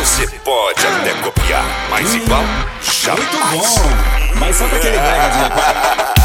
Você pode até copiar, mas igual jamais. Muito bom, mas só com aquele brega de aquário.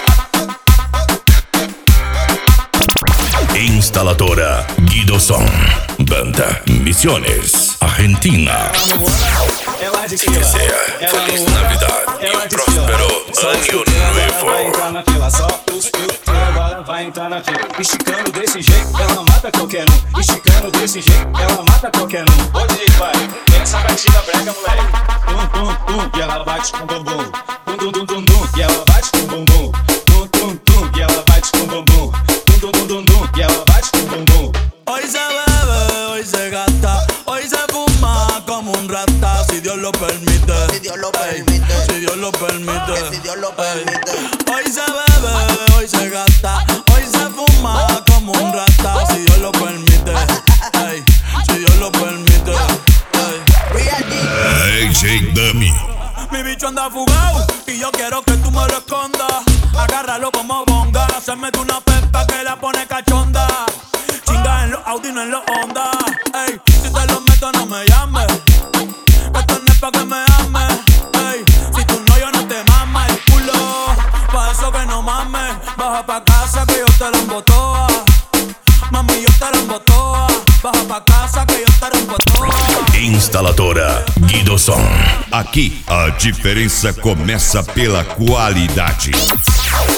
Instaladora Guidoson. Banda Misiones, Argentina. Ela Que sea feliz Navidad e um próspero Ano Novo. Vai entrar na fila, só os filtros, agora vai entrar na fila. Esticando desse jeito, ela mata qualquer um. Esticando desse jeito, ela mata qualquer um. Ô DJ, vai, essa batida brega, moleque. Tum, tum, tum, e ela bate com o bumbum. Tum, tum, tum, tum, tum, e ela bate com o bumbum. Tum, tum, tum, e ela bate com o bumbum. Tum, tum, tum, tum, tum, e ela bate com o bumbum. Hoy se bebe, hoy se gasta, hoy se fuma como un rata, si Dios lo permite. Si Dios lo permite. Si Dios lo permite. Si Dios lo permite. Hoy se bebe, hoy se gasta, hoy se fuma como un rata, si Dios lo permite. Ey, si Dios lo permite. Ey. AJ Dummy. Mi bicho anda fugado y yo quiero que tú me lo escondas. Agárralo como bonga, se mete una pepa que la pone cachonda. Chinga en los Audi, no en los Honda. Ey, si te lo meto no me llames, que esto no es pa' que me ames. Ey, si tú no yo no te mamas el culo, pa' eso que no mames. Baja pa' casa que yo te la embotoa. Mami yo te la embotoa. Baja pa' casa que yo te la embotoa. Instaladora Guidoson. Aqui a diferença começa pela qualidade.